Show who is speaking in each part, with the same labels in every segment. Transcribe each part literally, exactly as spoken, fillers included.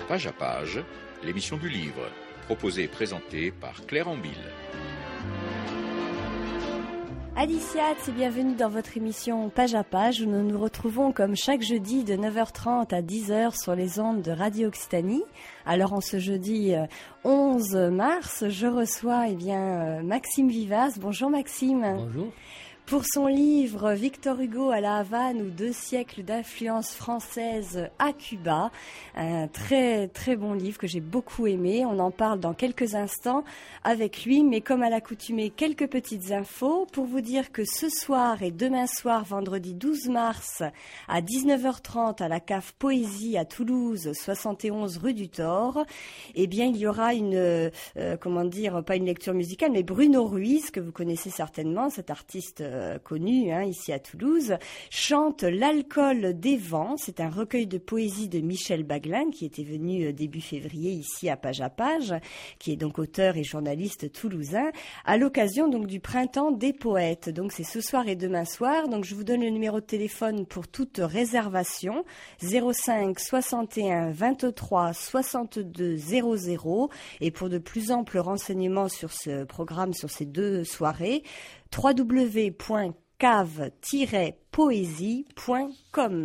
Speaker 1: Page à page, l'émission du livre, proposée et présentée par Claire Ambille.
Speaker 2: Alicia, et bienvenue dans votre émission Page à page où nous nous retrouvons comme chaque jeudi de neuf heures trente à dix heures sur les ondes de Radio Occitanie. Alors en ce jeudi onze mars, je reçois eh bien, Maxime Vivas. Bonjour Maxime.
Speaker 3: Bonjour.
Speaker 2: Pour son livre Victor Hugo à la Havane ou deux siècles d'influence française à Cuba, un très très bon livre que j'ai beaucoup aimé. On en parle dans quelques instants avec lui, mais comme à l'accoutumée, quelques petites infos pour vous dire que ce soir et demain soir, vendredi douze mars, à dix-neuf heures trente à la cave Poésie à Toulouse, soixante et onze rue du Thor, eh bien il y aura une, euh, comment dire, pas une lecture musicale, mais Bruno Ruiz, que vous connaissez certainement, cet artiste euh, connu hein, ici à Toulouse, chante L'alcool des vents. C'est un recueil de poésie de Michel Baglin qui était venu début février ici à Page à page, qui est donc auteur et journaliste toulousain, à l'occasion donc du printemps des poètes. Donc c'est ce soir et demain soir. Donc je vous donne le numéro de téléphone pour toute réservation, zéro cinq soixante et un vingt-trois soixante-deux zéro zéro, et pour de plus amples renseignements sur ce programme, sur ces deux soirées, w w w point cave tiret poésie point com.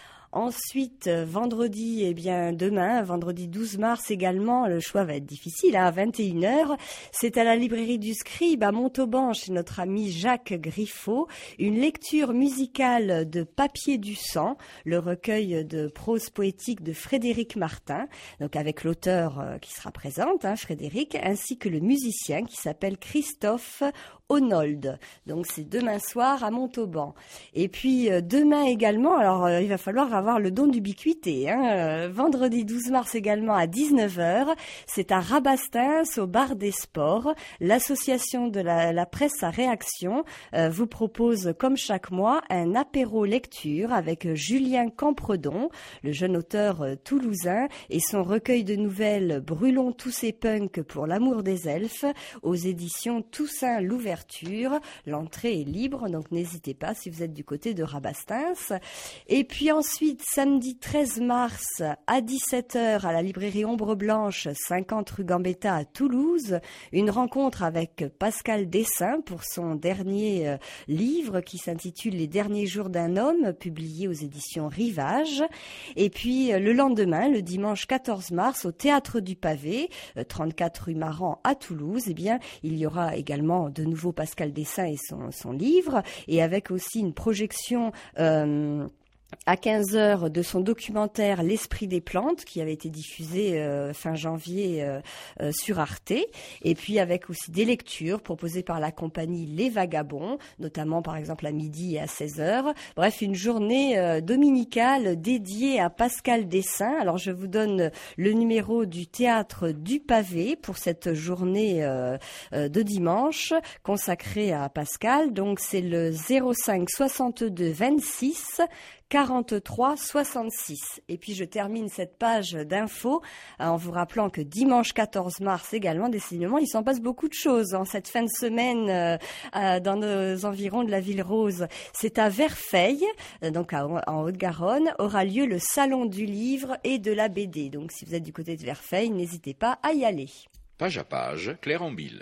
Speaker 2: Ensuite, vendredi, eh bien demain, vendredi douze mars également, le choix va être difficile, hein, à vingt et une heures. C'est à la librairie du Scribe à Montauban, chez notre ami Jacques Griffo, une lecture musicale de Papier du sang, le recueil de prose poétique de Frédéric Martin, donc avec l'auteur euh, qui sera présente, hein, Frédéric, ainsi que le musicien qui s'appelle Christophe Honold. Donc c'est demain soir à Montauban. Et puis euh, demain également, alors euh, il va falloir avoir le don d'ubiquité. Hein, euh, vendredi douze mars également à dix-neuf heures, c'est à Rabastens au bar des sports. L'association de la, la presse à réaction euh, vous propose comme chaque mois un apéro lecture avec Julien Campredon, le jeune auteur euh, toulousain, et son recueil de nouvelles Brûlons tous ces punks pour l'amour des elfes aux éditions Toussaint Louverture. L'entrée est libre, donc n'hésitez pas si vous êtes du côté de Rabastens. Et puis ensuite, samedi treize mars à dix-sept heures à la librairie Ombre Blanche, cinquante rue Gambetta à Toulouse, une rencontre avec Pascal Dessin pour son dernier euh, livre qui s'intitule Les derniers jours d'un homme, publié aux éditions Rivage. Et puis euh, le lendemain, le dimanche quatorze mars, au Théâtre du Pavé, euh, trente-quatre rue Maran à Toulouse, eh bien, il y aura également de nouveau Pascal Dessin et son, son livre, et avec aussi une projection euh, à quinze heures de son documentaire L'Esprit des plantes qui avait été diffusé euh, fin janvier euh, euh, sur Arte, et puis avec aussi des lectures proposées par la compagnie Les Vagabonds, notamment par exemple à midi et à seize heures. Bref, une journée euh, dominicale dédiée à Pascal Dessin. Alors je vous donne le numéro du Théâtre du Pavé pour cette journée euh, euh, de dimanche consacrée à Pascal. Donc c'est le zéro cinq soixante-deux vingt-six quarante-trois soixante-six. Et puis je termine cette page d'infos en vous rappelant que dimanche quatorze mars également, décidément, il s'en passe beaucoup de choses en cette fin de semaine euh, euh, dans nos environs de la Ville Rose. C'est à Verfeil, euh, donc à, en Haute-Garonne, aura lieu le Salon du livre et de la B D. Donc si vous êtes du côté de Verfeil, n'hésitez pas à y aller.
Speaker 1: Page à page, Claire Ambille.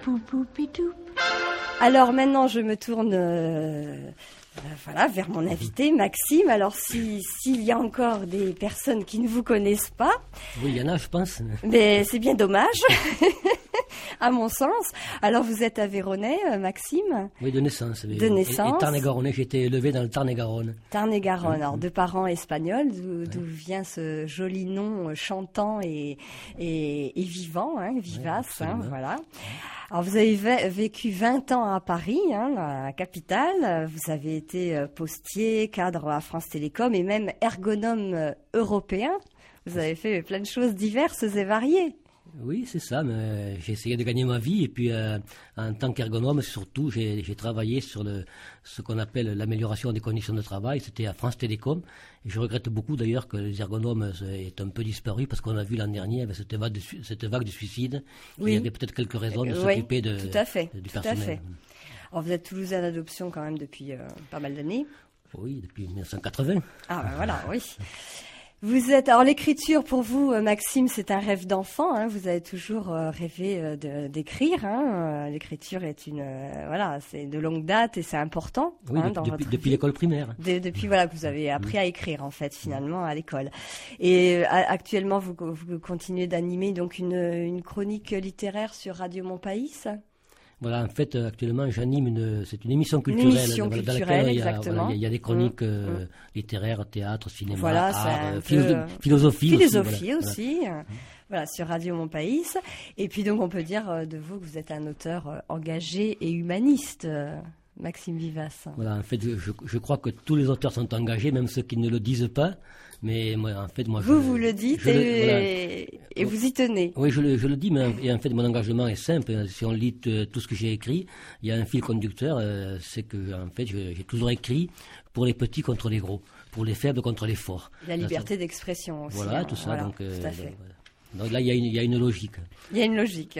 Speaker 2: Alors maintenant, je me tourne... Euh Euh, voilà, vers mon invité, Maxime. Alors, si, s'il y a encore des personnes qui ne vous connaissent pas...
Speaker 3: Oui, il y en a, je pense.
Speaker 2: Mais c'est bien dommage, à mon sens. Alors, vous êtes Aveyronais, Maxime ?
Speaker 3: Oui, de naissance.
Speaker 2: De naissance.
Speaker 3: Et, et Tarn-et-Garonnais, j'ai été élevé dans le Tarn-et-Garonne.
Speaker 2: Tarn-et-Garonne, alors de parents espagnols, d'où, d'où vient ce joli nom chantant et, et, et vivant, hein, vivace, ouais, hein, voilà. Alors, vous avez vécu vingt ans à Paris, hein, la capitale. Vous avez été postier, cadre à France Télécom et même ergonome européen. Vous avez fait plein de choses diverses et variées.
Speaker 3: Oui, c'est ça, mais j'ai essayé de gagner ma vie et puis euh, en tant qu'ergonome, surtout, j'ai, j'ai travaillé sur le, ce qu'on appelle l'amélioration des conditions de travail. C'était à France Télécom et je regrette beaucoup d'ailleurs que les ergonomes aient un peu disparu parce qu'on a vu l'an dernier avec cette vague de, cette vague de suicide, oui. Il y avait peut-être quelques raisons de euh, s'occuper oui, de,
Speaker 2: tout à fait,
Speaker 3: de, du
Speaker 2: tout
Speaker 3: personnel.
Speaker 2: À fait. Alors vous êtes toulousain d'adoption quand même depuis euh, pas mal d'années.
Speaker 3: Oui, depuis mille neuf cent quatre-vingts.
Speaker 2: Ah ben voilà, oui. Vous êtes alors l'écriture pour vous, Maxime, c'est un rêve d'enfant. Hein, vous avez toujours euh, rêvé euh, de, d'écrire. Hein, euh, l'écriture est une euh, voilà, c'est de longue date et c'est important.
Speaker 3: Oui,
Speaker 2: hein,
Speaker 3: depuis,
Speaker 2: dans
Speaker 3: depuis,
Speaker 2: votre
Speaker 3: depuis
Speaker 2: vie.
Speaker 3: l'école primaire.
Speaker 2: De, depuis voilà que vous avez appris à écrire en fait finalement à l'école. Et euh, actuellement vous, vous continuez d'animer donc une, une chronique littéraire sur Radio Montpaïs.
Speaker 3: Voilà, en fait, actuellement, j'anime une, c'est une émission culturelle,
Speaker 2: une émission
Speaker 3: dans,
Speaker 2: culturelle,
Speaker 3: dans laquelle il y, a,
Speaker 2: exactement.
Speaker 3: voilà, il y a des chroniques
Speaker 2: mmh.
Speaker 3: euh, littéraires, théâtre, cinéma,
Speaker 2: voilà,
Speaker 3: art,
Speaker 2: euh,
Speaker 3: philo-
Speaker 2: peu...
Speaker 3: philosophie,
Speaker 2: philosophie
Speaker 3: aussi.
Speaker 2: aussi,
Speaker 3: Voilà.
Speaker 2: euh, voilà, sur Radio Montpaïs. Et puis donc, on peut dire euh, de vous que vous êtes un auteur euh, engagé et humaniste, euh, Maxime Vivas.
Speaker 3: Voilà, en fait, je, je, je crois que tous les auteurs sont engagés, même ceux qui ne le disent pas. Mais moi, en fait, moi,
Speaker 2: vous,
Speaker 3: je,
Speaker 2: vous le dites
Speaker 3: je
Speaker 2: et,
Speaker 3: le, voilà.
Speaker 2: et vous y tenez.
Speaker 3: Oui, je le, je le dis, mais et en fait, mon engagement est simple. Si on lit t- tout ce que j'ai écrit, il y a un fil conducteur, euh, c'est que, en fait, je, j'ai toujours écrit pour les petits contre les gros, pour les faibles contre les forts.
Speaker 2: La liberté d'expression aussi.
Speaker 3: Voilà,
Speaker 2: hein,
Speaker 3: tout ça.
Speaker 2: voilà,
Speaker 3: donc, euh,
Speaker 2: tout à fait.
Speaker 3: donc là, il y a une, il y a une logique.
Speaker 2: Il y a une logique.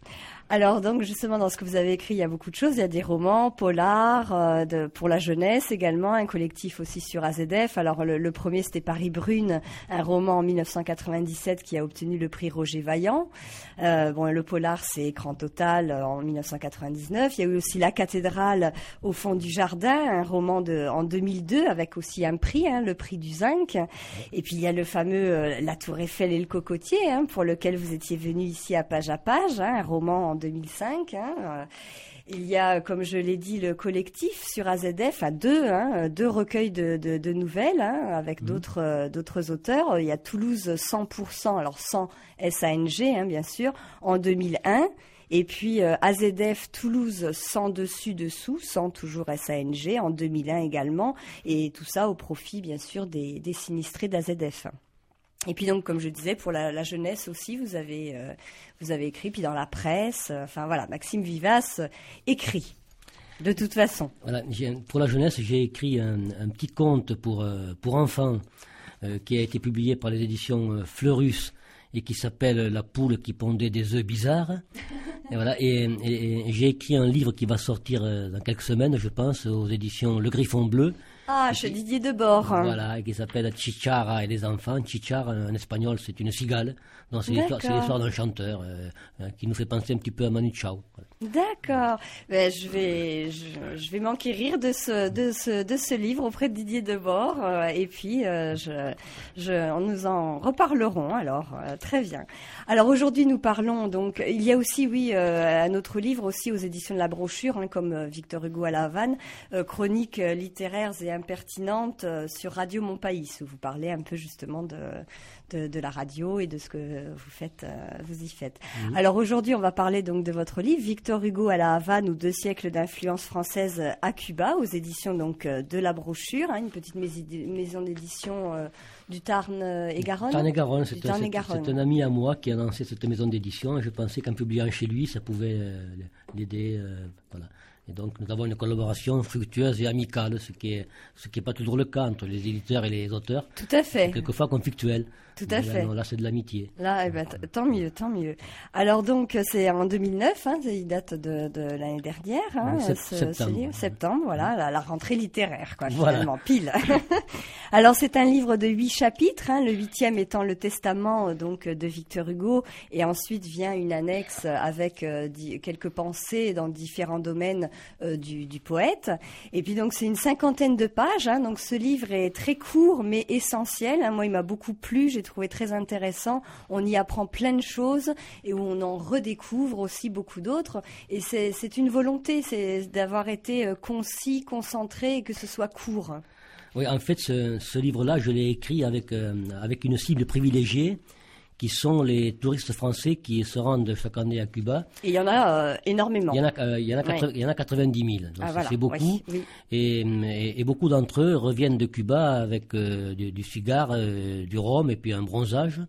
Speaker 2: Alors donc justement dans ce que vous avez écrit, il y a beaucoup de choses. Il y a des romans, polars, euh, de, pour la jeunesse également, un collectif aussi sur A Z F. Alors le, le premier c'était Paris Brune, un roman en mille neuf cent quatre-vingt-dix-sept qui a obtenu le prix Roger Vaillant. Euh, bon, le polar c'est Écran Total euh, en mille neuf cent quatre-vingt-dix-neuf. Il y a eu aussi La Cathédrale au fond du jardin, un roman de en deux mille deux avec aussi un prix, hein, le prix du Zinc. Et puis il y a le fameux euh, La Tour Eiffel et le Cocotier, hein, pour lequel vous étiez venu ici à Page à Page, hein, un roman en deux mille cinq. Hein. Il y a, comme je l'ai dit, le collectif sur A Z F à deux, hein, deux recueils de, de, de nouvelles, hein, avec mmh. d'autres, euh, d'autres auteurs. Il y a Toulouse cent pour cent, alors cent S A N G, hein, bien sûr, en deux mille un. Et puis euh, A Z F Toulouse sans dessus dessous, sans toujours S A N G, en deux mille un également. Et tout ça au profit, bien sûr, des, des sinistrés d'A Z F. Et puis donc, comme je disais, pour la, la jeunesse aussi, vous avez, euh, vous avez écrit, puis dans la presse, euh, enfin voilà, Maxime Vivas euh, écrit, de toute façon.
Speaker 3: Voilà, j'ai, pour la jeunesse, j'ai écrit un, un petit conte pour, euh, pour enfants euh, qui a été publié par les éditions euh, Fleurus et qui s'appelle La poule qui pondait des œufs bizarres. Et voilà, et, et, et j'ai écrit un livre qui va sortir euh, dans quelques semaines, je pense, aux éditions Le Griffon Bleu.
Speaker 2: Ah, chez Didier Debord.
Speaker 3: Voilà, et qui s'appelle Chichara et les enfants. Chichara, en espagnol, c'est une cigale. Donc, c'est l'histoire, c'est l'histoire d'un chanteur euh, euh, qui nous fait penser un petit peu à Manu Chao. Voilà.
Speaker 2: D'accord. Ben, je vais, je, je vais m'enquérir de ce, de ce, de ce livre auprès de Didier Debord. Euh, et puis, euh, je, je, nous en reparlerons. Alors, euh, très bien. Alors aujourd'hui, nous parlons donc. Il y a aussi, oui, euh, un autre livre aussi aux éditions de la Brochure, hein, comme euh, Victor Hugo à la Havane, euh, chroniques euh, littéraires et impertinentes euh, sur Radio Montpaïs, où vous parlez un peu justement de, de, de la radio et de ce que vous faites, euh, vous y faites. Mmh. Alors aujourd'hui, on va parler donc de votre livre, Victor Hugo à la Havane ou deux siècles d'influence française à Cuba, aux éditions donc de la Brochure, hein, une petite maison d'édition euh, du Tarn-et-Garonne.
Speaker 3: Tarn-et-Garonne, c'est, Tarn c'est, c'est un ami à moi qui a lancé cette maison d'édition. Et je pensais qu'en publiant chez lui, ça pouvait euh, l'aider. Euh, voilà. Et donc, nous avons une collaboration fructueuse et amicale, ce qui est, ce qui n'est pas toujours le cas entre les éditeurs et les auteurs.
Speaker 2: Tout à fait.
Speaker 3: Quelquefois conflictuel.
Speaker 2: Tout à
Speaker 3: Mais
Speaker 2: fait.
Speaker 3: Là, non, là, c'est de l'amitié.
Speaker 2: Là, eh ben, t- tant mieux, tant mieux. Alors donc, c'est en deux mille neuf, hein, il date de, de l'année dernière, hein,
Speaker 3: ouais,
Speaker 2: ce,
Speaker 3: septembre.
Speaker 2: ce livre, septembre, voilà, la, la rentrée littéraire, quoi,
Speaker 3: voilà.
Speaker 2: finalement, pile. Alors, c'est un livre de huit chapitres, hein, le huitième étant le testament donc de Victor Hugo, et ensuite vient une annexe avec euh, di- quelques pensées dans différents domaines euh, du, du poète. Et puis donc, c'est une cinquantaine de pages, hein, donc ce livre est très court mais essentiel. Hein, moi, il m'a beaucoup plu, j'ai trouvé très intéressant. On y apprend plein de choses et où on en redécouvre aussi beaucoup d'autres. Et c'est, c'est une volonté, c'est d'avoir été euh, concis, concentré et que ce soit court.
Speaker 3: Oui, en fait, ce, ce livre-là, je l'ai écrit avec, euh, avec une cible privilégiée, qui sont les touristes français qui se rendent chaque année à Cuba.
Speaker 2: Et il y en a euh, énormément.
Speaker 3: Il y en a, euh, il y en a, quatre,
Speaker 2: oui.
Speaker 3: il y en a quatre-vingt-dix mille, donc
Speaker 2: ah, voilà.
Speaker 3: c'est beaucoup.
Speaker 2: Oui, oui.
Speaker 3: Et, et, et beaucoup d'entre eux reviennent de Cuba avec euh, du, du cigare, euh, du rhum et puis un bronzage.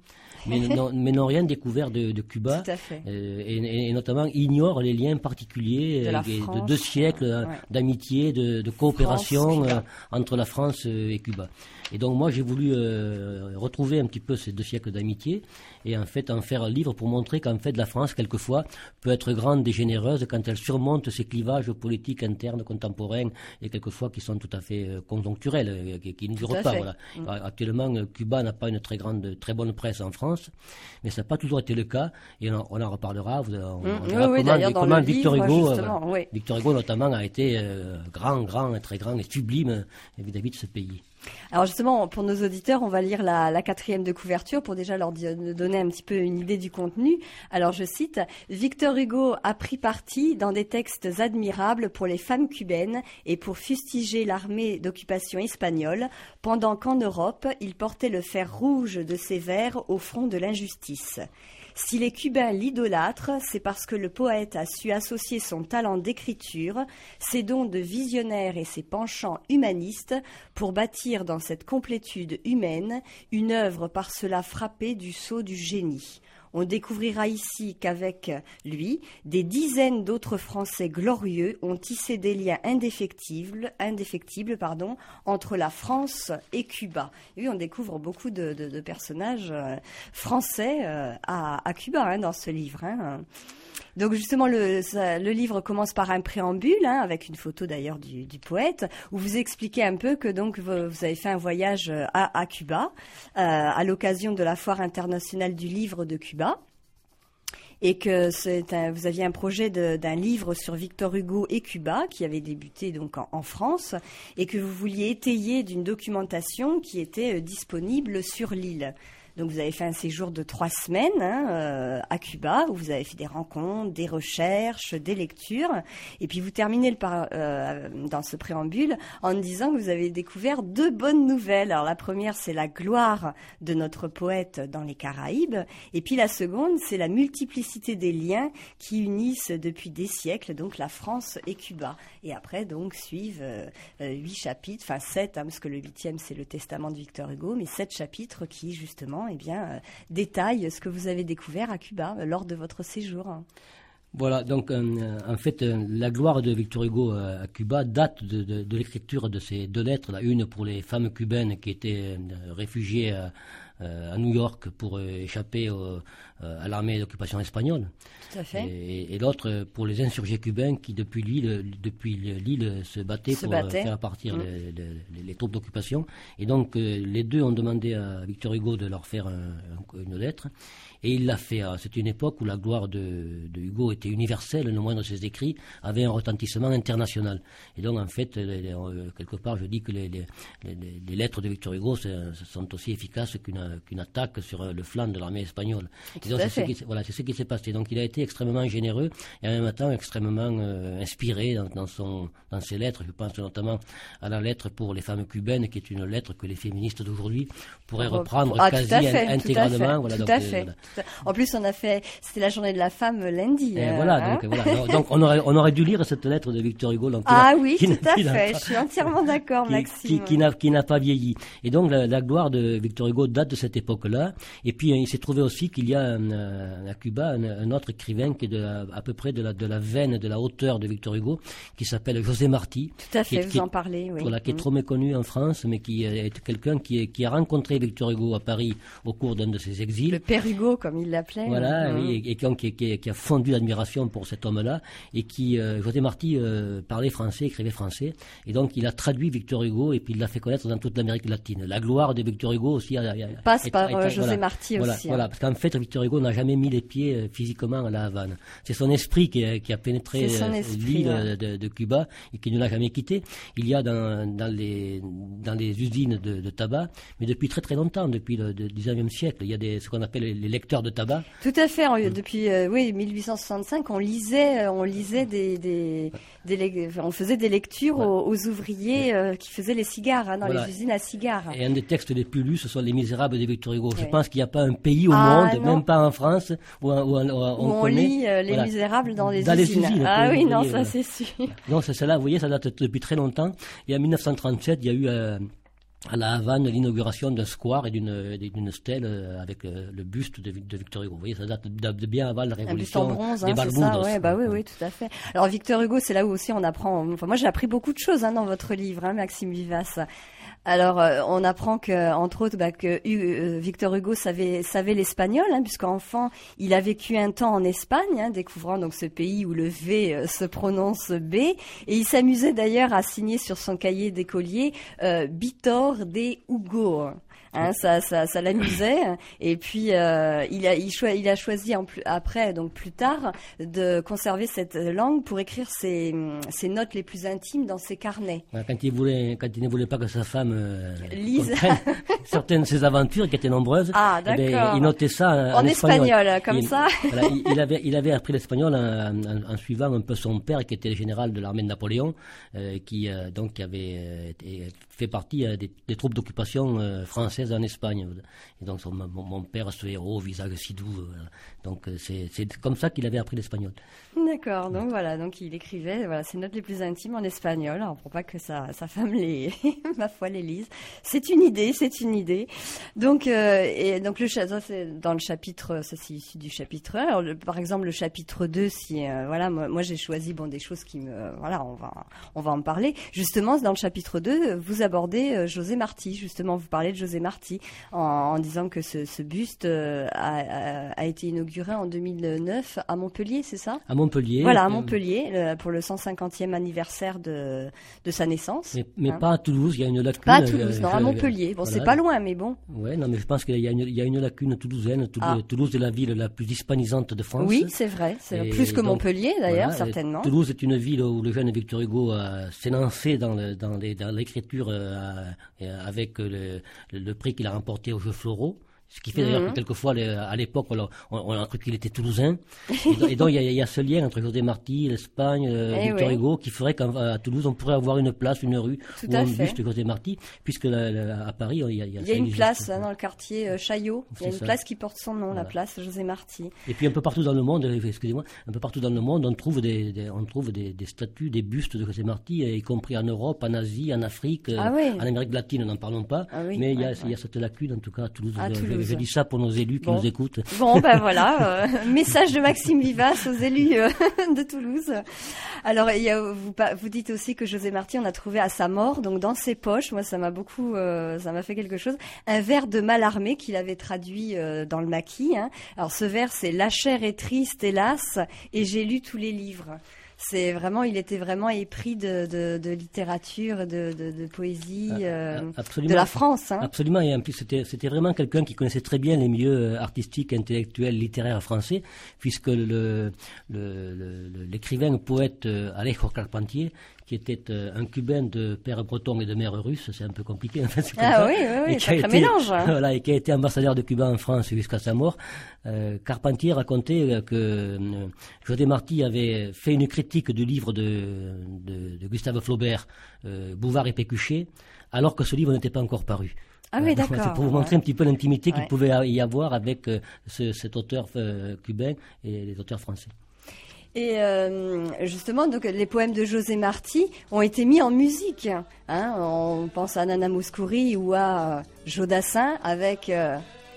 Speaker 3: mais n'ont rien découvert de, de Cuba.
Speaker 2: Tout à fait.
Speaker 3: Euh, et, et notamment ignorent les liens particuliers de, France, de deux siècles euh, ouais. d'amitié, de, de coopération France, euh, entre la France et Cuba. Et donc moi j'ai voulu euh, retrouver un petit peu ces deux siècles d'amitié et en fait en faire un livre pour montrer qu'en fait la France quelquefois peut être grande et généreuse quand elle surmonte ces clivages politiques internes contemporains et quelquefois qui sont tout à fait euh, conjoncturels, euh, qui, qui ne durent pas. Voilà. Mmh. Actuellement Cuba n'a pas une très grande, très bonne presse en France, mais ça n'a pas toujours été le cas et on en, on en reparlera. Vous, on,
Speaker 2: mmh. on verra oui, comment, oui,
Speaker 3: comment Victor
Speaker 2: livre,
Speaker 3: Hugo, euh, oui. Victor Hugo notamment a été euh, grand, grand, très grand et sublime vis-à-vis de ce pays.
Speaker 2: Alors justement, pour nos auditeurs, on va lire la, la quatrième de couverture pour déjà leur donner un petit peu une idée du contenu. Alors je cite, « Victor Hugo a pris parti dans des textes admirables pour les femmes cubaines et pour fustiger l'armée d'occupation espagnole, pendant qu'en Europe, il portait le fer rouge de ses vers au front de l'injustice. » Si les Cubains l'idolâtrent, c'est parce que le poète a su associer son talent d'écriture, ses dons de visionnaire et ses penchants humanistes pour bâtir dans cette complétude humaine une œuvre par cela frappée du sceau du génie. On découvrira ici qu'avec lui, des dizaines d'autres Français glorieux ont tissé des liens indéfectibles, indéfectibles pardon, entre la France et Cuba. Et oui, on découvre beaucoup de, de, de personnages euh, français euh, à, à Cuba hein, dans ce livre. Hein. Donc justement, le, ça, le livre commence par un préambule, hein, avec une photo d'ailleurs du, du poète, où vous expliquez un peu que donc vous, vous avez fait un voyage à, à Cuba, euh, à l'occasion de la Foire internationale du livre de Cuba, et que c'est un, vous aviez un projet de, d'un livre sur Victor Hugo et Cuba, qui avait débuté donc en, en France, et que vous vouliez étayer d'une documentation qui était euh, disponible sur l'île. Donc vous avez fait un séjour de trois semaines hein, euh, à Cuba, où vous avez fait des rencontres, des recherches, des lectures. Et puis vous terminez le par, euh, dans ce préambule en disant que vous avez découvert deux bonnes nouvelles. Alors la première, c'est la gloire de notre poète dans les Caraïbes. Et puis la seconde, c'est la multiplicité des liens qui unissent depuis des siècles donc la France et Cuba. Et après donc suivent euh, huit chapitres, enfin sept, hein, parce que le huitième c'est le testament de Victor Hugo, mais sept chapitres qui justement eh bien, euh, détaille ce que vous avez découvert à Cuba euh, lors de votre séjour.
Speaker 3: Voilà, donc euh, en fait, euh, la gloire de Victor Hugo euh, à Cuba date de, de, de l'écriture de ces deux lettres, là, une pour les femmes cubaines qui étaient euh, réfugiées euh, euh, à New York pour euh, échapper au, euh, à l'armée d'occupation espagnole.
Speaker 2: Tout à fait.
Speaker 3: Et, et l'autre pour les insurgés cubains qui, depuis l'île, depuis l'île se battaient se pour battaient. Euh, faire partir mmh. les, les, les troupes d'occupation. Et donc, euh, les deux ont demandé à Victor Hugo de leur faire un, un, une lettre. Et il l'a fait. C'était une époque où la gloire de, de Hugo était universelle, le moindre de ses écrits avait un retentissement international. Et donc, en fait, les, les, quelque part, je dis que les, les, les, les lettres de Victor Hugo sont aussi efficaces qu'une, qu'une attaque sur le flanc de l'armée espagnole. Et donc, c'est ce, qui, voilà, c'est ce qui s'est passé. Donc, il a été extrêmement généreux et en même temps extrêmement euh, inspiré dans, dans, son, dans ses lettres. Je pense notamment à la lettre pour les femmes cubaines, qui est une lettre que les féministes d'aujourd'hui pourraient reprendre
Speaker 2: ah,
Speaker 3: quasi
Speaker 2: fait,
Speaker 3: intégralement.
Speaker 2: Tout à fait. Voilà, tout donc, à fait. Voilà. En plus, on a fait, c'était la journée de la femme lundi.
Speaker 3: Euh, voilà, hein donc, voilà. Donc, on aurait, on aurait dû lire cette lettre de Victor Hugo. Donc,
Speaker 2: ah
Speaker 3: a,
Speaker 2: oui,
Speaker 3: qui,
Speaker 2: tout à qui fait. Je suis entièrement d'accord,
Speaker 3: qui,
Speaker 2: Maxime.
Speaker 3: Qui, qui, n'a, qui n'a pas vieilli. Et donc, la, la gloire de Victor Hugo date de cette époque-là. Et puis, il s'est trouvé aussi qu'il y a un, à Cuba un, un autre écrivain qui est de la, à peu près de la, de la veine, de la hauteur de Victor Hugo, qui s'appelle José Martí.
Speaker 2: Tout à fait,
Speaker 3: qui,
Speaker 2: vous
Speaker 3: qui,
Speaker 2: en parlez, oui.
Speaker 3: Voilà, qui est mmh. trop méconnu en France, mais qui est quelqu'un qui, est, qui a rencontré Victor Hugo à Paris au cours d'un de ses exils.
Speaker 2: Le père Hugo, comme il l'appelait.
Speaker 3: Voilà, mmh. oui, et, et qui, qui, qui a fondu l'admiration pour cet homme-là, et qui, euh, José Martí, euh, parlait français, écrivait français, et donc il a traduit Victor Hugo, et puis il l'a fait connaître dans toute l'Amérique latine. La gloire de Victor Hugo aussi a, a,
Speaker 2: passe
Speaker 3: a,
Speaker 2: par
Speaker 3: a, a,
Speaker 2: José
Speaker 3: voilà,
Speaker 2: Martí
Speaker 3: voilà,
Speaker 2: aussi.
Speaker 3: Voilà,
Speaker 2: hein.
Speaker 3: parce qu'en fait, Victor Hugo n'a jamais mis les pieds euh, physiquement à La Havane. C'est son esprit qui a, qui a pénétré euh, esprit, l'île ouais. de, de Cuba, et qui ne l'a jamais quitté. Il y a dans, dans, les, dans les usines de, de tabac, mais depuis très très longtemps, depuis le, le dix-neuvième siècle, il y a des, ce qu'on appelle les, les lecteurs de tabac.
Speaker 2: Tout à fait, mmh. depuis euh, oui, mille huit cent soixante-cinq, on lisait, on lisait des, des, des on faisait des lectures ouais. aux, aux ouvriers euh, qui faisaient les cigares hein, dans voilà. les usines à cigares.
Speaker 3: Et un des textes les plus lus, ce sont Les Misérables de Victor Hugo. Ouais. Je pense qu'il n'y a pas un pays au
Speaker 2: ah,
Speaker 3: monde,
Speaker 2: non.
Speaker 3: même pas en France, où, où, où, où on,
Speaker 2: on
Speaker 3: connaît,
Speaker 2: lit euh, Les voilà. Misérables dans les
Speaker 3: dans
Speaker 2: usines.
Speaker 3: Les usines
Speaker 2: ah oui, non,
Speaker 3: voyez,
Speaker 2: ça
Speaker 3: voilà.
Speaker 2: c'est sûr.
Speaker 3: Non, c'est cela, vous voyez, ça date depuis très longtemps. Et en mille neuf cent trente-sept, il y a eu euh, à la Havane l'inauguration d'un square et d'une, d'une stèle avec le, le buste de, de Victor Hugo. Vous voyez, ça date de, de bien avant la Révolution.
Speaker 2: Un buste en bronze,
Speaker 3: des
Speaker 2: hein,
Speaker 3: Balbundos.
Speaker 2: Ouais, bah oui, oui, tout à fait. Alors Victor Hugo, c'est là où aussi on apprend. Enfin, moi, j'ai appris beaucoup de choses hein, dans votre livre, hein, Maxime Vivas. Alors, euh, on apprend que, entre autres, bah, que euh, Victor Hugo savait, savait l'espagnol, hein, puisqu'enfant, il a vécu un temps en Espagne, hein, découvrant donc ce pays où le V euh, se prononce B, et il s'amusait d'ailleurs à signer sur son cahier d'écolier euh, Vitor de Hugo. Hein, ça, ça, ça l'amusait. Et puis euh, il a, il, choi- il a choisi en plus, après, donc plus tard, de conserver cette langue pour écrire ses, ses notes les plus intimes dans ses carnets.
Speaker 3: Quand il voulait, quand il ne voulait pas que sa femme euh,
Speaker 2: lise
Speaker 3: certaines de ses aventures, qui étaient nombreuses,
Speaker 2: ah,
Speaker 3: eh ben, il notait ça en,
Speaker 2: en espagnol,
Speaker 3: espagnol,
Speaker 2: comme
Speaker 3: il,
Speaker 2: ça.
Speaker 3: Voilà, il, il avait, il avait appris l'espagnol en, en, en suivant un peu son père, qui était le général de l'armée de Napoléon, euh, qui euh, donc qui avait euh, été, fait partie euh, des, des troupes d'occupation euh, françaises en Espagne. Et donc son, mon, mon père, ce héros, visage si doux. Euh, donc c'est, c'est comme ça qu'il avait appris l'espagnol.
Speaker 2: D'accord. Donc voilà. Donc il écrivait voilà ses notes les plus intimes en espagnol. Alors pour pas que sa, sa femme les, ma foi, les lise. C'est une idée. C'est une idée. Donc euh, et donc le ça c'est dans le chapitre. Ça c'est issu du chapitre un. Alors le, par exemple le chapitre deux. Si euh, voilà moi, moi j'ai choisi bon des choses qui me voilà on va on va en parler. Justement dans le chapitre deux vous abordez euh, José Marti. Justement vous parlez de José Marti en, en disant que ce, ce buste euh, a, a, a été inauguré en deux mille neuf à Montpellier, c'est ça ?
Speaker 3: À Montpellier.
Speaker 2: Voilà, à Montpellier, le, pour le cent cinquantième anniversaire de, de sa naissance.
Speaker 3: Mais, mais
Speaker 2: hein.
Speaker 3: pas à Toulouse, il y a une lacune.
Speaker 2: Pas à Toulouse,
Speaker 3: euh,
Speaker 2: non,
Speaker 3: je,
Speaker 2: à Montpellier. Bon,
Speaker 3: voilà.
Speaker 2: C'est pas loin, mais bon.
Speaker 3: Ouais, non, mais je pense qu'il y a une, il y a une lacune toulousaine. Toulouse, ah. Toulouse est la ville la plus hispanisante de France.
Speaker 2: Oui, c'est vrai. C'est
Speaker 3: et
Speaker 2: plus que donc, Montpellier, d'ailleurs, voilà, certainement.
Speaker 3: Toulouse est une ville où le jeune Victor Hugo euh, s'est lancé dans, le, dans, les, dans l'écriture euh, avec le, le, le prix qu'il a remporté aux Jeux Floraux. Ce qui fait d'ailleurs mmh. que quelquefois, à l'époque, on, on a cru qu'il était toulousain. Et donc, il y, y a ce lien entre José Marti, l'Espagne, euh, Victor oui. Hugo, qui ferait qu'à Toulouse, on pourrait avoir une place, une rue,
Speaker 2: Tout
Speaker 3: ou un
Speaker 2: fait.
Speaker 3: buste de José Marti, puisque la, la, à Paris, il y a, il y a,
Speaker 2: il y a une place hein, dans le quartier euh, Chaillot. Il y a une ça. place qui porte son nom, voilà. La place José Marti.
Speaker 3: Et puis un peu partout dans le monde, excusez-moi, un peu partout dans le monde, on trouve des, des on trouve des, des statues, des bustes de José Marti, y compris en Europe, en Asie, en Afrique,
Speaker 2: ah oui.
Speaker 3: en Amérique latine, n'en parlons pas.
Speaker 2: Ah oui,
Speaker 3: mais il
Speaker 2: ouais,
Speaker 3: y,
Speaker 2: ouais.
Speaker 3: y a cette lacune, en tout cas, à Toulouse.
Speaker 2: À
Speaker 3: je,
Speaker 2: Toulouse.
Speaker 3: Je, je dis ça pour nos élus qui
Speaker 2: bon.
Speaker 3: nous écoutent.
Speaker 2: Bon, ben voilà, euh, message de Maxime Vivas aux élus euh, de Toulouse. Alors, il y a, vous, vous dites aussi que José Marti, on a trouvé à sa mort, donc dans ses poches, moi ça m'a beaucoup, euh, ça m'a fait quelque chose, un vers de Mallarmé qu'il avait traduit euh, dans le maquis. Hein. Alors ce vers, c'est « La chair est triste, hélas, et j'ai lu tous les livres ». C'est vraiment, il était vraiment épris de, de, de littérature, de, de, de poésie, euh, de la France. Hein.
Speaker 3: Absolument, et en plus c'était, c'était vraiment quelqu'un qui connaissait très bien les milieux artistiques, intellectuels, littéraires français, puisque le, le, le, l'écrivain poète Alejo Carpentier, qui était euh, un Cubain de père breton et de mère russe, c'est un peu compliqué en fait. C'est comme
Speaker 2: ah
Speaker 3: ça.
Speaker 2: oui, oui, oui, sacré
Speaker 3: été,
Speaker 2: mélange. Hein.
Speaker 3: Voilà, et qui a été ambassadeur de Cuba en France jusqu'à sa mort. Euh, Carpentier racontait que euh, José Marti avait fait une critique du livre de, de, de Gustave Flaubert, euh, Bouvard et Pécuchet, alors que ce livre n'était pas encore paru.
Speaker 2: Ah oui, d'accord.
Speaker 3: C'est pour vous montrer
Speaker 2: ouais.
Speaker 3: un petit peu l'intimité
Speaker 2: ouais.
Speaker 3: qu'il pouvait y avoir avec euh, ce, cet auteur euh, cubain et les auteurs français.
Speaker 2: Et euh, justement, donc les poèmes de José Marti ont été mis en musique. Hein, on pense à Nana Mouskouri ou à euh, Jodassin avec... Euh,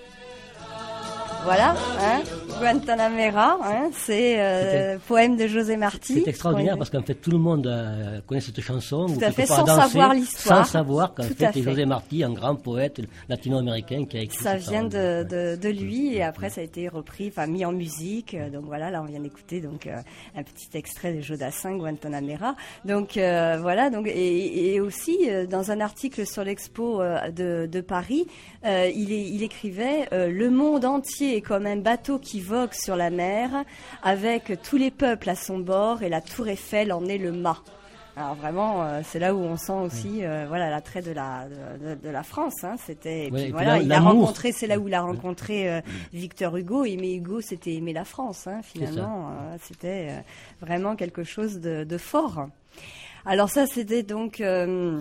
Speaker 2: voilà, hein, Guantanamera, hein, c'est euh, poème de José Marti.
Speaker 3: C'est extraordinaire parce qu'en fait tout le monde euh, connaît cette chanson.
Speaker 2: Tout à fait, sans danser, savoir l'histoire.
Speaker 3: Sans savoir qu'en
Speaker 2: Tout
Speaker 3: fait
Speaker 2: c'est
Speaker 3: José Marti, un grand poète latino-américain qui a écrit
Speaker 2: ça. Ça vient de,
Speaker 3: de,
Speaker 2: de, de lui et après ça a été repris, enfin mis en musique. Donc voilà, là on vient d'écouter donc euh, un petit extrait de Jodassin, Guantanamera. Donc euh, voilà, donc et, et aussi euh, dans un article sur l'expo euh, de, de Paris, euh, il, est, il écrivait euh, le monde entier est comme un bateau qui vogue sur la mer, avec tous les peuples à son bord et la tour Eiffel en est le mât. Alors vraiment, euh, c'est là où on sent aussi, euh, voilà, l'attrait de la de, de, de la France. Hein. C'était, et
Speaker 3: ouais,
Speaker 2: puis,
Speaker 3: et
Speaker 2: voilà,
Speaker 3: puis là,
Speaker 2: il
Speaker 3: l'amour.
Speaker 2: a rencontré, c'est là où il a rencontré euh, Victor Hugo. Aimer Hugo, c'était aimer la France. Hein, finalement, euh, c'était euh, vraiment quelque chose de, de fort. Alors ça, c'était donc. Euh,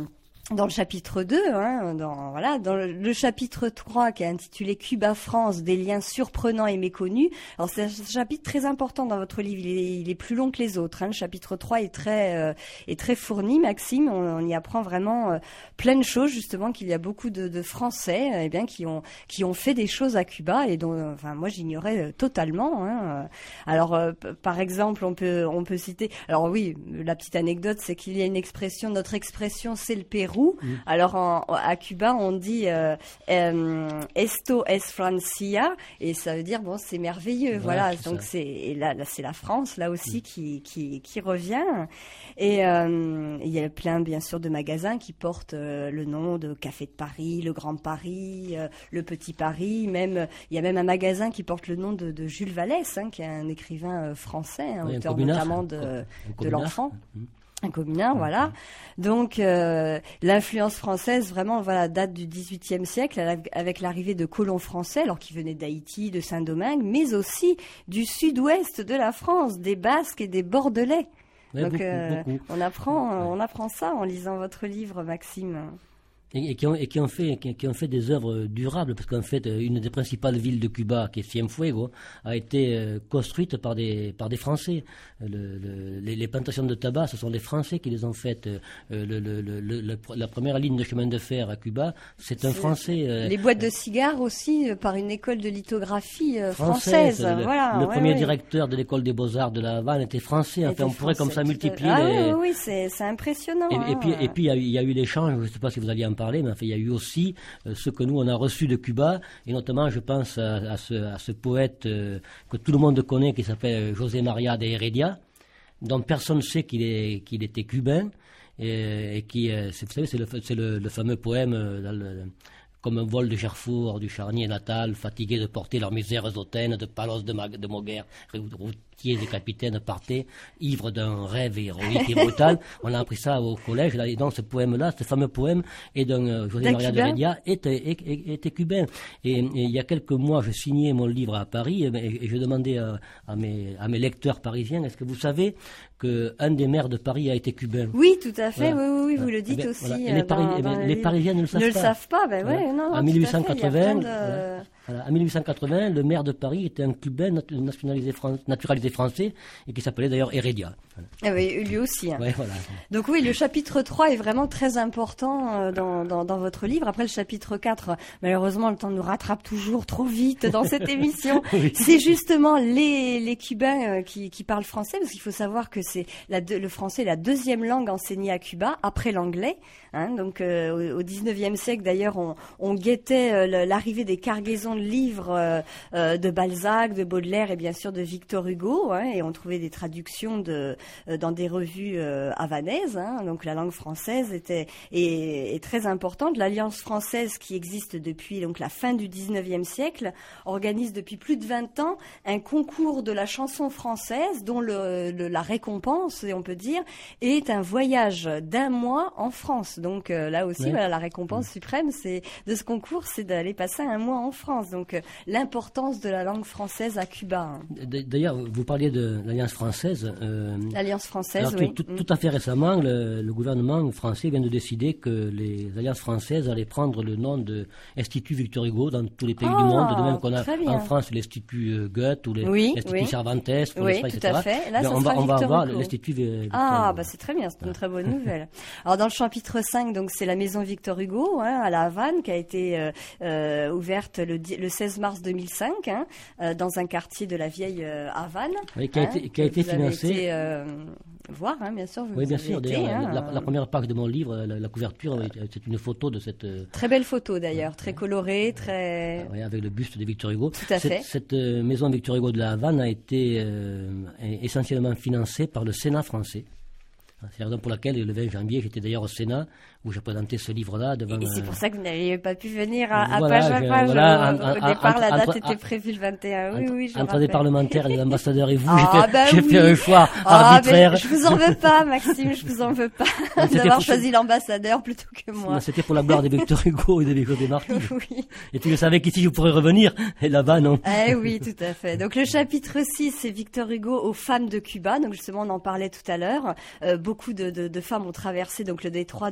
Speaker 2: dans le chapitre deux, hein, dans, voilà, dans le, le chapitre trois qui est intitulé Cuba-France, des liens surprenants et méconnus. Alors c'est un chapitre très important dans votre livre, il est, il est plus long que les autres. Hein. Le chapitre trois est très, euh, est très fourni, Maxime. On, on y apprend vraiment euh, plein de choses, justement, qu'il y a beaucoup de, de Français, eh bien, qui ont, qui ont fait des choses à Cuba et dont, euh, enfin, moi j'ignorais euh, totalement. Hein. Alors, euh, p- par exemple, on peut, on peut citer. Alors oui, la petite anecdote, c'est qu'il y a une expression, notre expression, c'est le Pérou. Mmh. Alors en, à Cuba on dit euh, euh, esto es Francia et ça veut dire bon c'est merveilleux, ouais, voilà, c'est donc ça. c'est et là, là c'est la France là aussi mmh. qui, qui qui revient et euh, il y a plein bien sûr de magasins qui portent euh, le nom de Café de Paris, le Grand Paris, euh, le Petit Paris, même il y a même un magasin qui porte le nom de, de Jules Vallès, hein, qui est un écrivain euh, français, hein,
Speaker 3: ouais,
Speaker 2: auteur notamment de, de l'enfant. Mmh. Un communard, mmh. voilà. Donc euh, l'influence française vraiment voilà date du dix-huitième siècle avec l'arrivée de colons français, alors qui venaient d'Haïti, de Saint-Domingue, mais aussi du sud-ouest de la France, des Basques et des Bordelais. Ouais, donc beaucoup, euh, beaucoup. on apprend, ouais. on apprend ça en lisant votre livre, Maxime.
Speaker 3: Et, et, qui ont, et qui ont fait qui, qui ont fait des œuvres durables, parce qu'en fait une des principales villes de Cuba, qui est Cienfuegos, a été euh, construite par des par des Français. Le, le, les, les plantations de tabac, ce sont les Français qui les ont faites. Euh, le, le, le, le, la première ligne de chemin de fer à Cuba, c'est un Français. Euh,
Speaker 2: les boîtes de cigares aussi, euh, par une école de lithographie euh, française. française.
Speaker 3: Le,
Speaker 2: voilà,
Speaker 3: le
Speaker 2: ouais,
Speaker 3: premier
Speaker 2: ouais.
Speaker 3: directeur de l'école des Beaux-Arts de la Havane était français. Enfin, était on pourrait français, comme ça multiplier.
Speaker 2: Ah
Speaker 3: les...
Speaker 2: oui, oui, c'est, c'est impressionnant.
Speaker 3: Et,
Speaker 2: hein.
Speaker 3: et puis, et puis il y a, y a eu l'échange. Je ne sais pas si vous alliez en parler, mais enfin, il y a eu aussi euh, ce que nous on a reçu de Cuba, et notamment, je pense à, à, ce, à ce poète euh, que tout le monde connaît, qui s'appelle José María de Heredia, dont personne ne sait qu'il, est, qu'il était cubain, et, et qui, c'est, vous savez, c'est le, c'est le, le fameux poème euh, dans le, comme un vol de Gerfour, du charnier natal, fatigués de porter leurs misères hautaines, de Palos de, Mag- de Moguer, routiers et capitaines partaient, ivres d'un rêve héroïque et brutal. On a appris ça au collège, là, et donc ce poème-là, ce fameux poème, est d'un euh, José María de Heredia, était, était, était cubain. Et, et il y a quelques mois, je signais mon livre à Paris, et, et je demandais à, à, mes, à mes lecteurs parisiens, est-ce que vous savez qu'un des maires de Paris a été cubain?
Speaker 2: Oui, tout à fait,
Speaker 3: voilà.
Speaker 2: oui, oui, oui, vous le dites
Speaker 3: eh bien,
Speaker 2: aussi.
Speaker 3: Voilà. Et les, Pari-
Speaker 2: dans,
Speaker 3: eh
Speaker 2: dans
Speaker 3: les, les Parisiens ne le savent
Speaker 2: ne
Speaker 3: pas.
Speaker 2: Ne le savent pas, ben
Speaker 3: voilà.
Speaker 2: ouais, non, non,
Speaker 3: en mille huit cent quatre-vingts,
Speaker 2: de...
Speaker 3: voilà. Voilà. En mille huit cent quatre-vingts, le maire de Paris était un cubain nationalisé, fran- naturalisé français et qui s'appelait d'ailleurs Heredia. Voilà.
Speaker 2: Ah oui, lui aussi. Hein.
Speaker 3: Ouais, voilà.
Speaker 2: Donc oui, le chapitre trois est vraiment très important dans, dans, dans votre livre. Après le chapitre quatre, malheureusement, le temps nous rattrape toujours trop vite dans cette émission. Oui. C'est justement les, les Cubains qui, qui parlent français, parce qu'il faut savoir que c'est la de, le français est la deuxième langue enseignée à Cuba, après l'anglais. Hein. Donc euh, au, au dix-neuvième siècle, d'ailleurs, on, on guettait euh, l'arrivée des cargaisons de livres euh, euh, de Balzac, de Baudelaire et bien sûr de Victor Hugo, hein, et on trouvait des traductions de, euh, dans des revues euh, havanaises. Hein, donc la langue française était est, est très importante. L'Alliance française, qui existe depuis donc la fin du dix-neuvième siècle, organise depuis plus de vingt ans un concours de la chanson française dont le, le, la récompense, on peut dire, est un voyage d'un mois en France. Donc euh, là aussi, oui. voilà, la récompense suprême c'est, de ce concours, c'est d'aller passer un mois en France. Donc euh, l'importance de la langue française à Cuba. Hein.
Speaker 3: D'ailleurs, vous parliez de l'Alliance française. Euh,
Speaker 2: L'Alliance française,
Speaker 3: alors,
Speaker 2: oui.
Speaker 3: Tout, tout, tout à fait récemment, le, le gouvernement français vient de décider que les Alliances françaises allaient prendre le nom de Institut Victor Hugo dans tous les pays
Speaker 2: oh,
Speaker 3: du monde, de même qu'on a
Speaker 2: bien.
Speaker 3: en France l'Institut Goethe ou les,
Speaker 2: oui,
Speaker 3: l'Institut
Speaker 2: oui.
Speaker 3: Cervantes, pour
Speaker 2: oui,
Speaker 3: l'Espagne,
Speaker 2: tout
Speaker 3: et cetera.
Speaker 2: À fait. Là,
Speaker 3: Bien,
Speaker 2: ça
Speaker 3: on,
Speaker 2: sera
Speaker 3: va, on va avoir
Speaker 2: Hugo.
Speaker 3: l'Institut Victor
Speaker 2: Ah,
Speaker 3: Hugo.
Speaker 2: bah c'est très bien, c'est une très bonne nouvelle. Alors dans le chapitre cinq, donc c'est la maison Victor Hugo, hein, à la Havane, qui a été euh, euh, ouverte le, le seize mars deux mille cinq, hein, euh, dans un quartier de la vieille euh, Havane.
Speaker 3: Oui, qui a
Speaker 2: hein,
Speaker 3: été, qui a été financé.
Speaker 2: Été, euh, voir, hein, bien sûr. Vous
Speaker 3: oui, bien sûr.
Speaker 2: Été,
Speaker 3: d'ailleurs,
Speaker 2: hein,
Speaker 3: la, la première page de mon livre, la, la couverture, c'est une photo de cette. Euh,
Speaker 2: très belle photo d'ailleurs, très colorée, très.
Speaker 3: Euh, oui, avec le buste de Victor Hugo.
Speaker 2: Tout à
Speaker 3: cette,
Speaker 2: fait.
Speaker 3: Cette euh, maison Victor Hugo de la Havane a été euh, essentiellement financée par le Sénat français. C'est la raison pour laquelle, le vingt janvier, j'étais d'ailleurs au Sénat, où j'ai présenté ce livre-là devant...
Speaker 2: Et c'est pour ça que vous n'aviez pas pu venir à, à
Speaker 3: voilà,
Speaker 2: page à page.
Speaker 3: Je, voilà,
Speaker 2: au,
Speaker 3: en,
Speaker 2: au départ,
Speaker 3: entre,
Speaker 2: la date
Speaker 3: entre,
Speaker 2: était prévue le vingt et un. Oui,
Speaker 3: entre,
Speaker 2: oui, je
Speaker 3: Entre
Speaker 2: rappelle.
Speaker 3: des parlementaires et des ambassadeurs et vous,
Speaker 2: ah,
Speaker 3: j'ai, fait,
Speaker 2: bah
Speaker 3: j'ai
Speaker 2: oui.
Speaker 3: fait un choix
Speaker 2: ah,
Speaker 3: arbitraire.
Speaker 2: Mais je vous en veux pas, Maxime, je vous en veux pas d'avoir choisi l'ambassadeur plutôt que moi.
Speaker 3: C'était pour la gloire de Victor Hugo et de Victor Desmartins.
Speaker 2: Oui.
Speaker 3: Et tu le savais qu'ici, je pourrais revenir, et là-bas, non.
Speaker 2: Eh oui, tout à fait. Donc le chapitre six, c'est Victor Hugo aux femmes de Cuba. Donc justement, on en parlait tout à l'heure. Euh, beaucoup de, de, de femmes ont traversé donc le détroit de Floride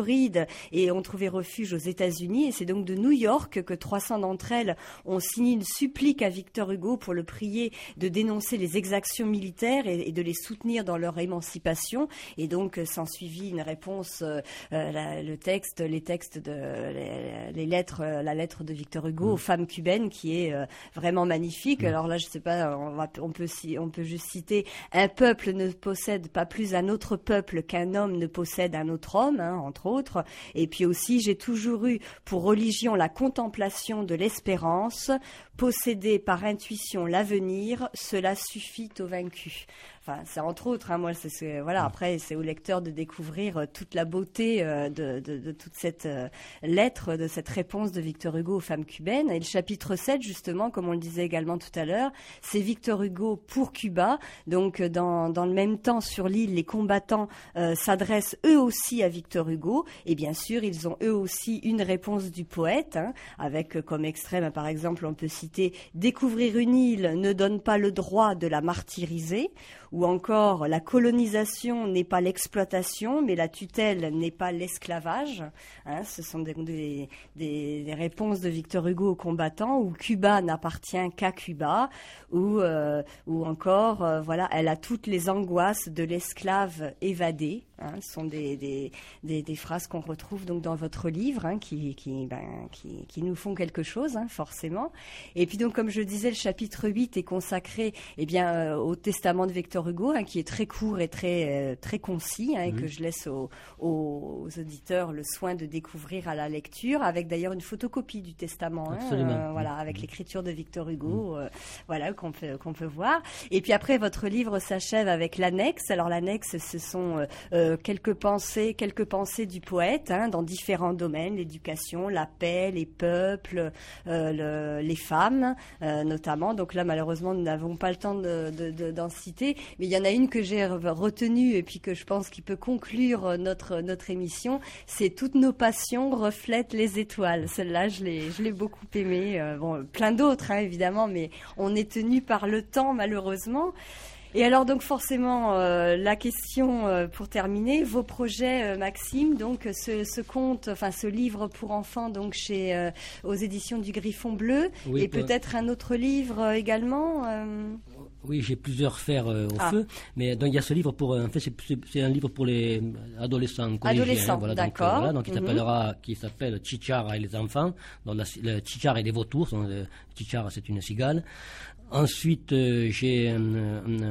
Speaker 2: Floride et ont trouvé refuge aux États-Unis. Et c'est donc de New York que trois cents d'entre elles ont signé une supplique à Victor Hugo pour le prier de dénoncer les exactions militaires et, et de les soutenir dans leur émancipation. Et donc euh, s'en suivit une réponse, euh, la, le texte, les textes de les, les lettres, euh, la lettre de Victor Hugo mmh. aux femmes cubaines, qui est euh, vraiment magnifique. Mmh. Alors là, je sais pas, on, va, on peut on peut juste citer: un peuple ne possède pas plus un autre peuple qu'un homme ne possède un autre homme, hein, entre autres. Et puis aussi, j'ai toujours eu pour religion la contemplation de l'espérance. Posséder par intuition l'avenir, cela suffit aux vaincus. Enfin, c'est entre autres, hein, moi, c'est, c'est, voilà, après, c'est au lecteur de découvrir euh, toute la beauté euh, de, de, de toute cette euh, lettre, de cette réponse de Victor Hugo aux femmes cubaines. Et le chapitre sept, justement, comme on le disait également tout à l'heure, c'est Victor Hugo pour Cuba. Donc, dans, dans le même temps, sur l'île, les combattants euh, s'adressent eux aussi à Victor Hugo. Et bien sûr, ils ont eux aussi une réponse du poète, hein, avec euh, comme extrême, par exemple, on peut citer « Découvrir une île ne donne pas le droit de la martyriser » ou encore « La colonisation n'est pas l'exploitation, mais la tutelle n'est pas l'esclavage hein, ». Ce sont des, des, des, des réponses de Victor Hugo aux combattants, ou « Cuba n'appartient qu'à Cuba » ou, euh, ou encore euh, voilà, « Elle a toutes les angoisses de l'esclave évadé ». Hein, ce sont des, des, des, des phrases qu'on retrouve donc dans votre livre, hein, qui, qui, ben, qui, qui nous font quelque chose, hein, forcément. Et puis donc, comme je disais, le chapitre huit est consacré eh bien, euh, au testament de Victor Hugo, hein, qui est très court et très, euh, très concis, hein, mmh. et que je laisse aux, aux, aux auditeurs le soin de découvrir à la lecture, avec d'ailleurs une photocopie du testament, hein, euh, voilà, avec mmh. l'écriture de Victor Hugo, mmh. euh, voilà, qu'on peut, qu'on peut voir. Et puis après, votre livre s'achève avec l'annexe. Alors l'annexe, ce sont euh, quelques pensées, quelques pensées du poète, hein, dans différents domaines, l'éducation, la paix, les peuples, euh, le, les femmes, euh, notamment. Donc là, malheureusement, nous n'avons pas le temps de, de, de, d'en citer, mais il y en a une que j'ai retenue et puis que je pense qui peut conclure notre notre émission. C'est « Toutes nos passions reflètent les étoiles ». Celle-là, je l'ai, je l'ai beaucoup aimée. Euh, bon, plein d'autres, hein, évidemment, mais on est tenu par le temps, malheureusement. Et alors donc forcément euh, la question euh, pour terminer, vos projets, euh, Maxime, donc ce, ce conte, enfin ce livre pour enfants donc chez euh, aux éditions du Griffon Bleu, oui, et pour... peut-être un autre livre euh, également. Euh...
Speaker 3: Oui, j'ai plusieurs fers euh, au ah. feu, mais donc il y a ce livre pour, en fait, c'est, c'est un livre pour les adolescents, collégiens.
Speaker 2: Adolescents,
Speaker 3: hein, voilà,
Speaker 2: d'accord.
Speaker 3: Donc, euh, voilà, donc il
Speaker 2: mm-hmm.
Speaker 3: s'appellera, qui s'appelle Chichara et les enfants. Donc la, le Chichara et les vautours. Donc, le Chichara, c'est une cigale. Ensuite, euh, j'ai un, un,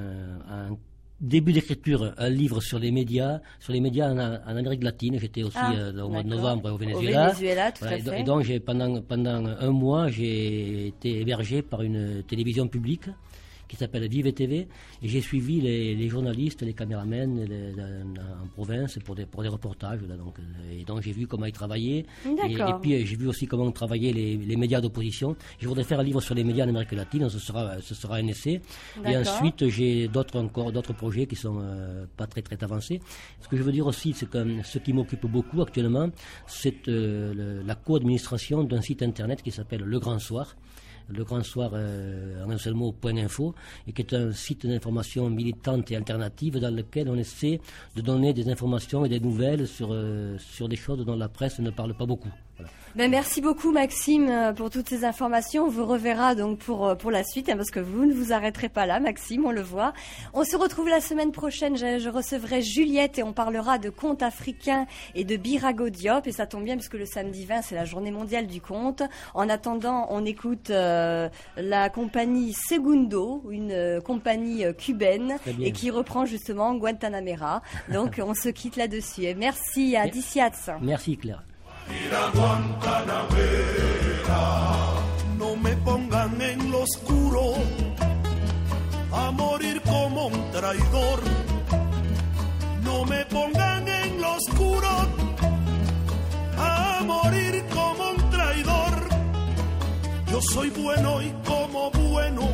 Speaker 3: un, un début d'écriture, un livre sur les médias, sur les médias en, en Amérique latine. J'étais aussi ah, euh, au mois de novembre au Venezuela.
Speaker 2: Au Venezuela, tout voilà, à fait.
Speaker 3: Et donc, j'ai, pendant, pendant un mois, j'ai été hébergé par une télévision publique qui s'appelle Vive T V, et j'ai suivi les, les journalistes, les caméramans les, les, en province pour des, pour des reportages. Là, donc, et donc j'ai vu comment ils travaillaient, et, et puis j'ai vu aussi comment travaillaient les, les médias d'opposition. Je voudrais faire un livre sur les médias en Amérique latine, ce sera, ce sera un essai. D'accord. Et ensuite j'ai d'autres encore d'autres projets qui sont euh, pas très très avancés. Ce que je veux dire aussi, c'est que ce qui m'occupe beaucoup actuellement, c'est euh, le, la co-administration d'un site internet qui s'appelle Le Grand Soir. Le Grand Soir, euh, en un seul mot, point info, et qui est un site d'information militante et alternative dans lequel on essaie de donner des informations et des nouvelles sur, euh, sur des choses dont la presse ne parle pas beaucoup. Voilà.
Speaker 2: Ben merci beaucoup Maxime pour toutes ces informations. On vous reverra donc pour, pour la suite, hein, parce que vous ne vous arrêterez pas là, Maxime, on le voit. On se retrouve la semaine prochaine, je, je recevrai Juliette et on parlera de contes africains et de Birago Diop, et ça tombe bien puisque le samedi vingt c'est la journée mondiale du conte. En attendant, on écoute euh, la compagnie Segundo, une euh, compagnie euh, cubaine, et qui reprend justement Guantanamera. Donc on se quitte là-dessus. Et merci à Diciats.
Speaker 3: Merci Claire.
Speaker 4: No me pongan en lo oscuro a morir como un traidor. No me pongan en lo oscuro a morir como un traidor. Yo soy bueno y como bueno